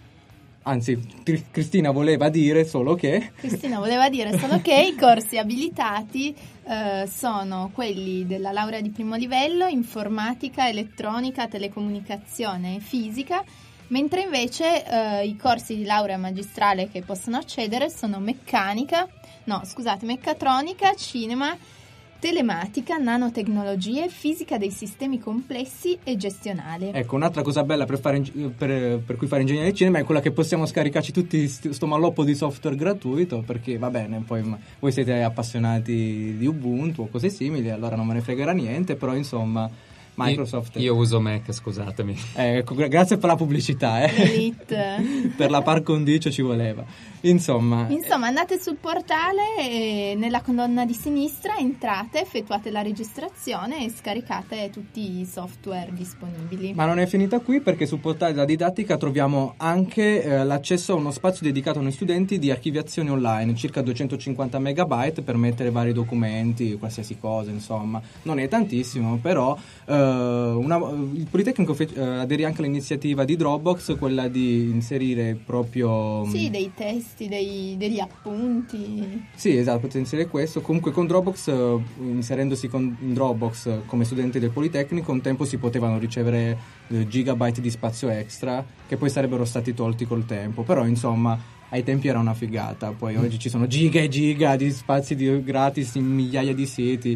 Cristina voleva dire solo che i corsi abilitati sono quelli della laurea di primo livello, informatica, elettronica, telecomunicazione e fisica, mentre invece i corsi di laurea magistrale che possono accedere sono meccatronica, cinema, telematica, nanotecnologie, fisica dei sistemi complessi e gestionale. Ecco, un'altra cosa bella per cui fare ingegneria del cinema è quella che possiamo scaricarci tutti sto malloppo di software gratuito, perché va bene, poi voi siete appassionati di Ubuntu o cose simili, allora non me ne fregherà niente, però insomma Microsoft. Io uso Mac, scusatemi. Ecco, grazie per la pubblicità. Elite. Per la par condicio ci voleva. Insomma, andate sul portale e nella colonna di sinistra entrate, effettuate la registrazione e scaricate tutti i software disponibili. Ma non è finita qui, perché sul portale della didattica troviamo anche l'accesso a uno spazio dedicato a noi studenti di archiviazione online, circa 250 megabyte per mettere vari documenti, qualsiasi cosa, insomma. Non è tantissimo, però il Politecnico aderì anche all'iniziativa di Dropbox, quella di inserire proprio dei testi, degli appunti. Sì, esatto, potete inserire questo. Comunque con Dropbox, inserendosi in Dropbox come studenti del Politecnico, un tempo si potevano ricevere gigabyte di spazio extra che poi sarebbero stati tolti col tempo, però insomma ai tempi era una figata. Poi oggi ci sono giga e giga di spazi gratis in migliaia di siti.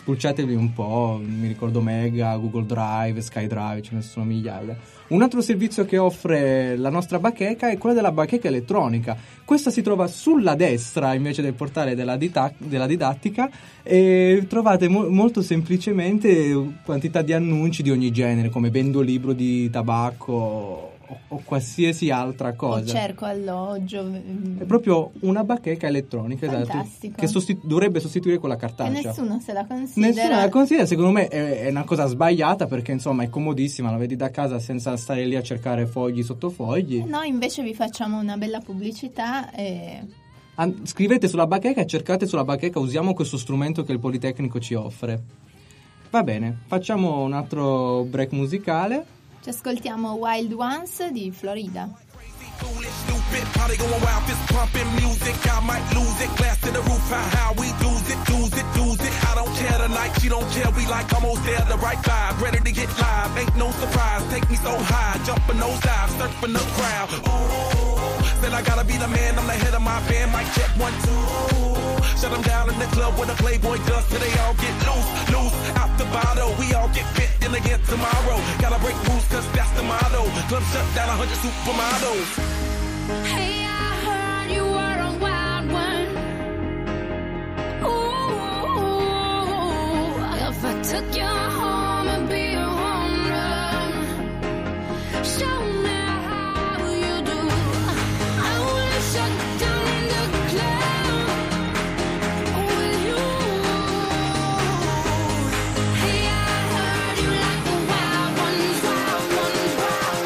spulciatevi un po', mi ricordo Mega, Google Drive, SkyDrive, ce ne sono migliaia. Un altro servizio che offre la nostra bacheca è quello della bacheca elettronica. Questa si trova sulla destra invece del portale della didattica, e trovate molto semplicemente quantità di annunci di ogni genere, come vendo libro di tabacco o qualsiasi altra O cosa. cerco alloggio. È proprio una bacheca elettronica, esatto, Fantastico. che dovrebbe sostituire quella E cartacea. nessuno se la considera. Nessuno la considera, secondo me è una cosa sbagliata, perché insomma è comodissima, la vedi da casa senza stare lì a cercare fogli sotto fogli. Noi invece vi facciamo una bella pubblicità e Scrivete sulla bacheca e cercate sulla bacheca, usiamo questo strumento che il Politecnico ci offre. Va bene, facciamo un altro break musicale. ci ascoltiamo Wild Ones di Florida. Foolish, stupid, party going wild, fist pumping music. I might lose it, glass to the roof, how we lose it, lose it, lose it. I don't care tonight, she don't care, we like almost there, the right vibe, ready to get live, ain't no surprise, take me so high, jumping those dives, surfing the crowd. Ooh, said I gotta be the man, I'm the head of my band, mic check 1, 2. Shut them down in the club where the Playboy does, till they all get loose, loose, out the bottle. We all get fit in again tomorrow. Gotta break rules, cause that's the motto. Club shut down 100 supermodels. Hey, I heard you were a wild one. Ooh, if I took you home and be a home run, show me how you do. I wanna shut down the club with you. Hey, I heard you like the wild ones, wild ones, wild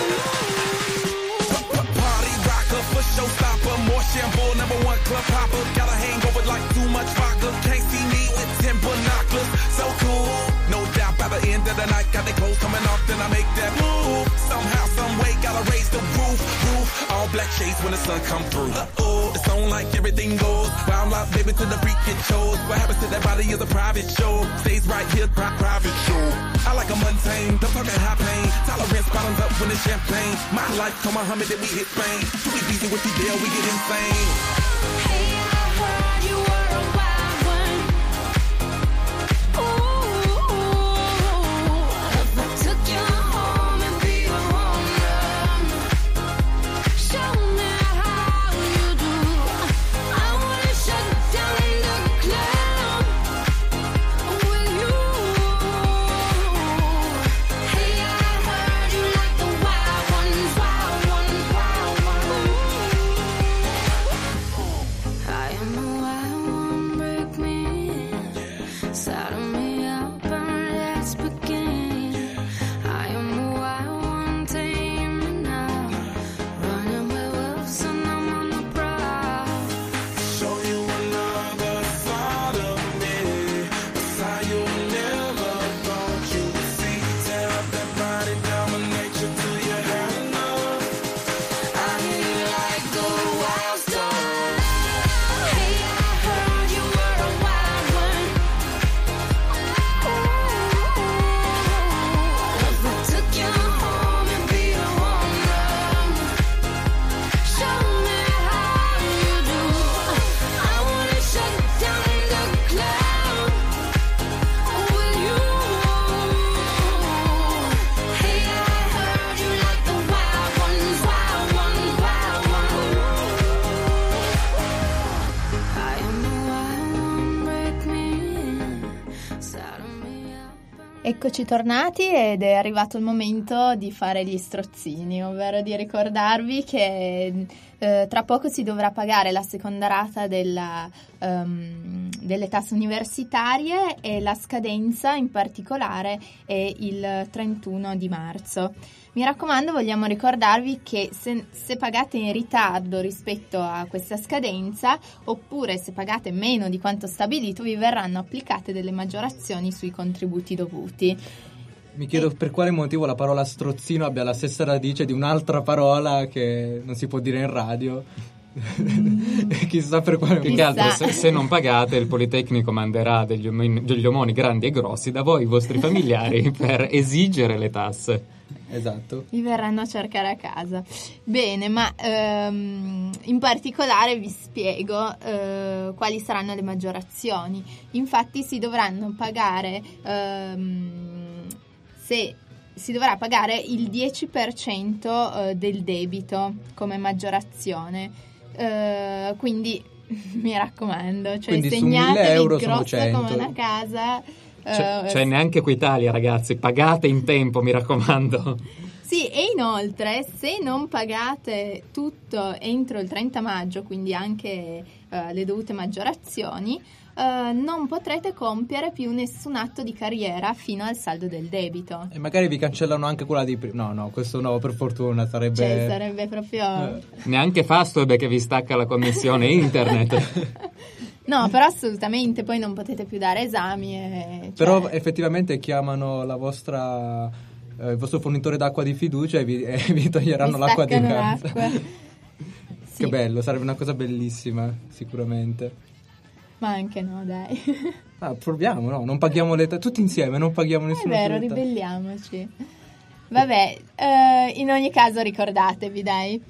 ones. Party rocker, for showstopper. More shampoo, #1 club hopper. Got a hangover like too much vodka. Can't see me with 10 binoculars. So cool, no doubt by the end of the night. Got the clothes coming off, then I make that move. Somehow, some way, gotta raise the roof. All black shades when the sun come through. It's on like everything goes. Wild out, baby, to the freak it shows. What happens to that body is a private show. Stays right here, private show. I like a mundane, don't talk that high pain. Tolerance bottoms up when it's champagne. My life, come Muhammad, then we hit Spain. Too easy with the deal, we get insane. Hey, I heard you were a wild one. Ooh, if I took you home and be a home run, show me how you do. I wanna shut down the club with you. Hey, I heard you like the wild ones, wild ones, wild ones. I am the wild one, break me, saddle me up and let's begin. I am the wild one, tame me now, running with wolves and I'm on the prowl. Show you another side of me, a side you never thought you would see. Tear up that body, dominate you till you had enough. I hear you like a wild star. Hey, I heard you were a wild one. Ooh, if I took you home and be a home run, show me how you do. I wanna shut down the club with you. Hey, I heard you like the wild ones, wild ones, wild ones. I am the wild one, break me, saddle me up. Eccoci tornati ed è arrivato il momento di fare gli strozzini, ovvero di ricordarvi che tra poco si dovrà pagare la seconda rata delle tasse universitarie e la scadenza in particolare è il 31 di marzo. Mi raccomando, vogliamo ricordarvi che se pagate in ritardo rispetto a questa scadenza, oppure se pagate meno di quanto stabilito, vi verranno applicate delle maggiorazioni sui contributi dovuti. Mi chiedo per quale motivo la parola strozzino abbia la stessa radice di un'altra parola che non si può dire in radio. Chissà per quale Più motivo. che altro, se non pagate, il Politecnico manderà degli omoni grandi e grossi da voi, i vostri familiari, per esigere le tasse. Esatto. Vi verranno a cercare a casa. Bene, ma in particolare vi spiego quali saranno le maggiorazioni. Infatti si dovranno pagare si dovrà pagare il 10% del debito come maggiorazione. Quindi mi raccomando, cioè quindi su 1.000 euro sono grossa 100. come una casa. Cioè neanche qui Italia, ragazzi, pagate in tempo, mi raccomando. Sì, e inoltre se non pagate tutto entro il 30 maggio, quindi anche le dovute maggiorazioni, non potrete compiere più nessun atto di carriera fino al saldo del debito. E magari vi cancellano anche quella di prima. No, questo no, per fortuna sarebbe... Cioè sarebbe proprio... Neanche Fastweb che vi stacca la connessione internet. No, però assolutamente, poi non potete più dare esami. Però effettivamente chiamano la vostra... il vostro fornitore d'acqua di fiducia e vi toglieranno l'acqua di casa. Sì. Che bello, sarebbe una cosa bellissima, sicuramente. Ma anche no, dai. Proviamo, no? Non paghiamo le tutti insieme, non paghiamo nessuna È vero, tasse. ribelliamoci. Vabbè, in ogni caso ricordatevi, dai.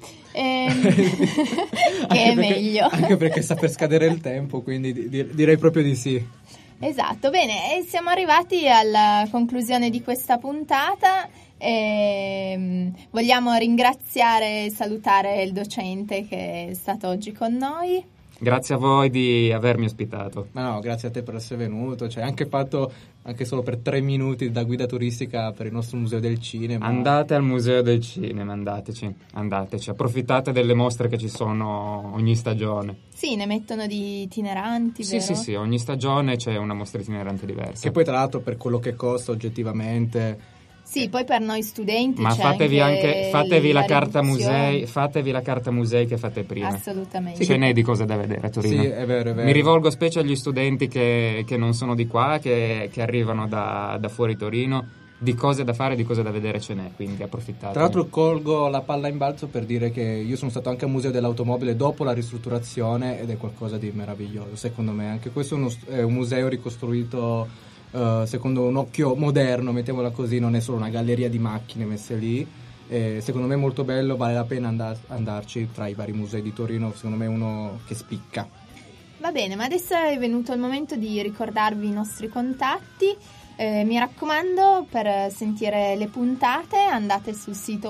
Che è meglio. Anche perché sta per scadere il tempo, quindi direi proprio di sì. Esatto, bene, e siamo arrivati alla conclusione di questa puntata. Vogliamo ringraziare e salutare il docente che è stato oggi con noi. Grazie a voi di avermi ospitato. Ma no, grazie a te per essere venuto, cioè anche fatto anche solo per 3 minuti da guida turistica per il nostro museo del cinema. Andate al museo del cinema, andateci, approfittate delle mostre che ci sono ogni stagione. Sì, ne mettono di itineranti, vero? Sì, ogni stagione c'è una mostra itinerante diversa. Che poi tra l'altro per quello che costa oggettivamente... Sì, poi per noi studenti ma c'è fatevi la carta riduzione. musei, fatevi la carta musei che fate prima. Assolutamente. Ce n'è di cose da vedere a Torino. Sì, è vero. Mi rivolgo specie agli studenti che non sono di qua, che arrivano da fuori Torino. Di cose da fare, di cose da vedere ce n'è, quindi approfittate. Tra l'altro colgo la palla in balzo per dire che io sono stato anche al Museo dell'Automobile dopo la ristrutturazione ed è qualcosa di meraviglioso, secondo me. Anche questo è un museo ricostruito secondo un occhio moderno, mettiamola così, non è solo una galleria di macchine messe lì. Secondo me è molto bello, vale la pena andarci tra i vari musei di Torino, secondo me è uno che spicca. Va bene, ma adesso è venuto il momento di ricordarvi i nostri contatti. Mi raccomando, per sentire le puntate andate sul sito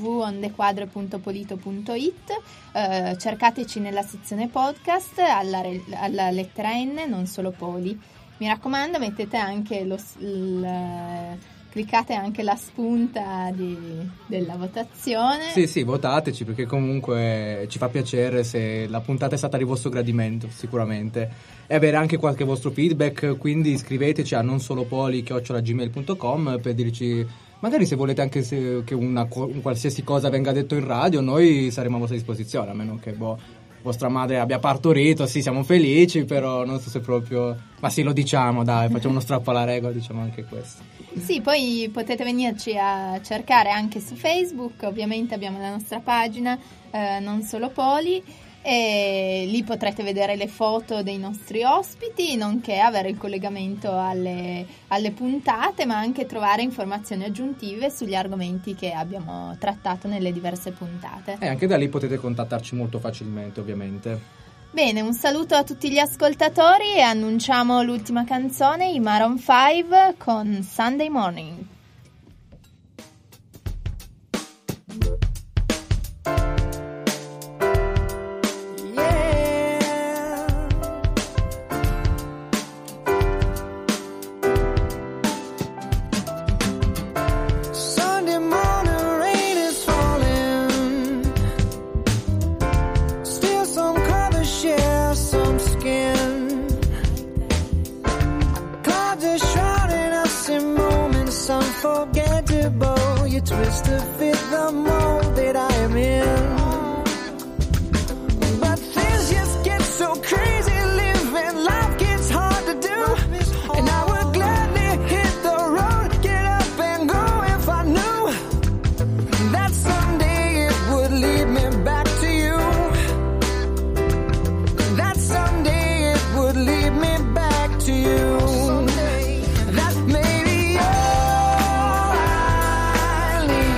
www.ondequadre.polito.it, cercateci nella sezione podcast alla lettera N, non solo Poli. Mi raccomando, mettete anche cliccate anche la spunta della votazione. Sì, votateci, perché comunque ci fa piacere se la puntata è stata di vostro gradimento, sicuramente, e avere anche qualche vostro feedback, quindi scriveteci a nonsolopoli@gmail.com per dirci, magari se volete anche che un qualsiasi cosa venga detto in radio, noi saremo a vostra disposizione, a meno che vostra madre abbia partorito. Sì, siamo felici, però non so se proprio... Ma sì, lo diciamo, dai, facciamo uno strappo alla regola, diciamo anche questo. Sì, poi potete venirci a cercare anche su Facebook, ovviamente abbiamo la nostra pagina Non Solo Poli, e lì potrete vedere le foto dei nostri ospiti, nonché avere il collegamento alle puntate, ma anche trovare informazioni aggiuntive sugli argomenti che abbiamo trattato nelle diverse puntate. E anche da lì potete contattarci molto facilmente, ovviamente. Bene, un saluto a tutti gli ascoltatori e annunciamo l'ultima canzone, i Maroon 5 con Sunday Morning. Unforgettable, you twist to fit the mold that I am in. But things just get so crazy, living life gets hard to do. And I would gladly hit the road, get up and go if I knew that someday it would lead me back to you. That someday it would lead me back to you. That maybe all I need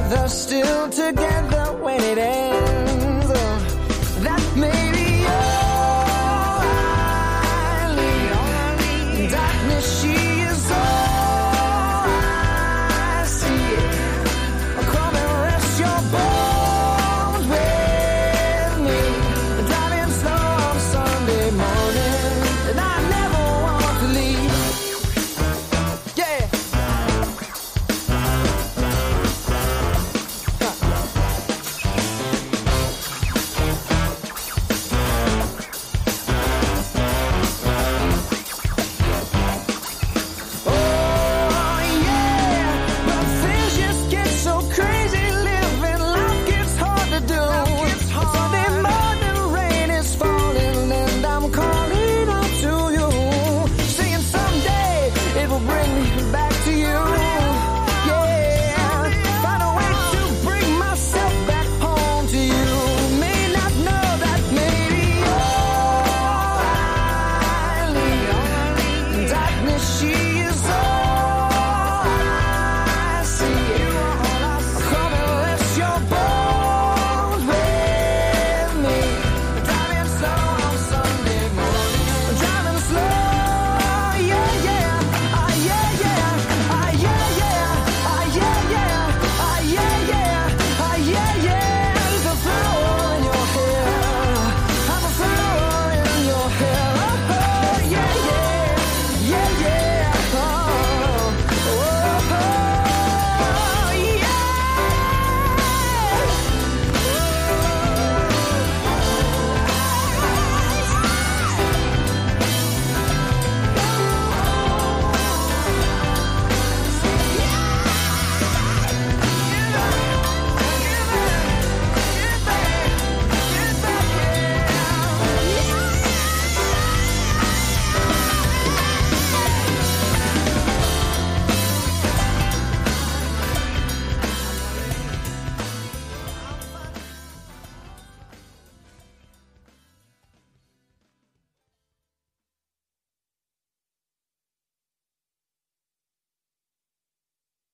together, still together when it ends.